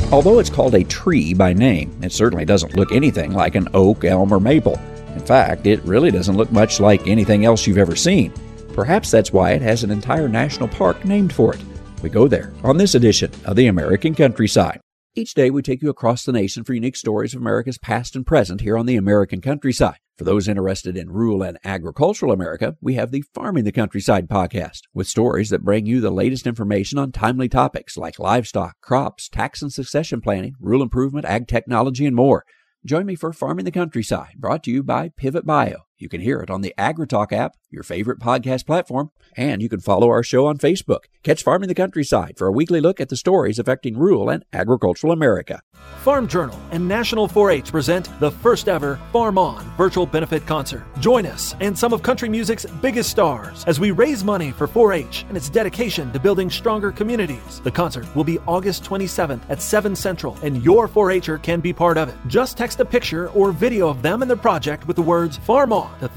Although it's called a tree by name, it certainly doesn't look anything like an oak, elm, or maple. In fact, it really doesn't look much like anything else you've ever seen. Perhaps that's why it has an entire national park named for it. We go there on this edition of the American Countryside. Each day we take you across the nation for unique stories of America's past and present here on the American Countryside. For those interested in rural and agricultural America, we have the Farming the Countryside podcast, with stories that bring you the latest information on timely topics like livestock, crops, tax and succession planning, rural improvement, ag technology, and more. Join me for Farming the Countryside, brought to you by Pivot Bio. You can hear it on the AgriTalk app, your favorite podcast platform, and you can follow our show on Facebook. Catch Farming the Countryside for a weekly look at the stories affecting rural and agricultural America. Farm Journal and National 4-H present the first ever Farm On virtual benefit concert. Join us and some of country music's biggest stars as we raise money for 4-H and its dedication to building stronger communities. The concert will be August 27th at 7 Central, and your 4-H'er can be part of it. Just text a picture or video of them and their project with the words Farm On to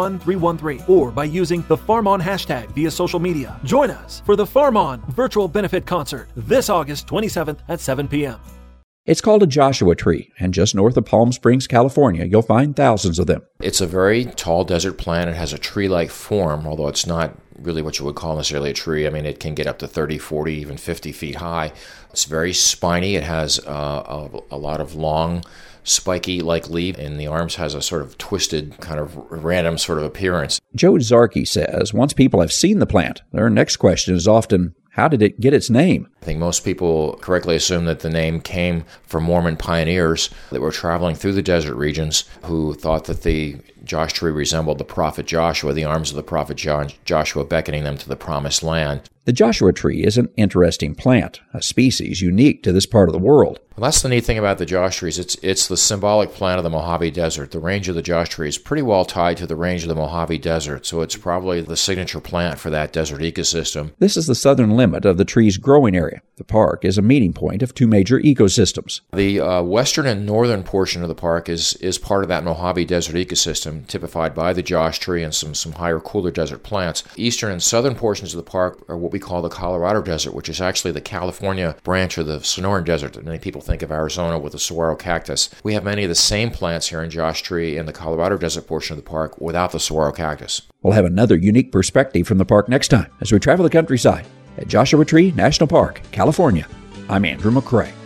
31313 or by using the Farm On hashtag via social media. Join us for the Farm On virtual benefit concert this August 27th at 7 p.m. It's called a Joshua tree, and just north of Palm Springs, California, you'll find thousands of them. It's a very tall desert plant. It has a tree-like form, although it's not really what you would call necessarily a tree. I mean, it can get up to 30, 40, even 50 feet high. It's very spiny. It has a lot of long, spiky-like leaf, and the arms has a sort of twisted, kind of random sort of appearance. Joe Zarkey says once people have seen the plant, their next question is often, how did it get its name? I think most people correctly assume that the name came from Mormon pioneers that were traveling through the desert regions who thought that the Josh tree resembled the prophet Joshua, the arms of the prophet Joshua beckoning them to the promised land. The Joshua tree is an interesting plant, a species unique to this part of the world. Well, that's the neat thing about the Josh trees. It's the symbolic plant of the Mojave Desert. The range of the Josh tree is pretty well tied to the range of the Mojave Desert, so it's probably the signature plant for that desert ecosystem. This is the southern limit of the tree's growing area. The park is a meeting point of two major ecosystems. The western and northern portion of the park is part of that Mojave Desert ecosystem, typified by the Josh tree and some higher, cooler desert plants. Eastern and southern portions of the park are what we call the Colorado Desert, which is actually the California branch of the Sonoran Desert. Many people think of Arizona with the saguaro cactus. We have many of the same plants here in Josh Tree in the Colorado Desert portion of the park without the saguaro cactus. We'll have another unique perspective from the park next time as we travel the countryside at Joshua Tree National Park, California. I'm Andrew McCrae.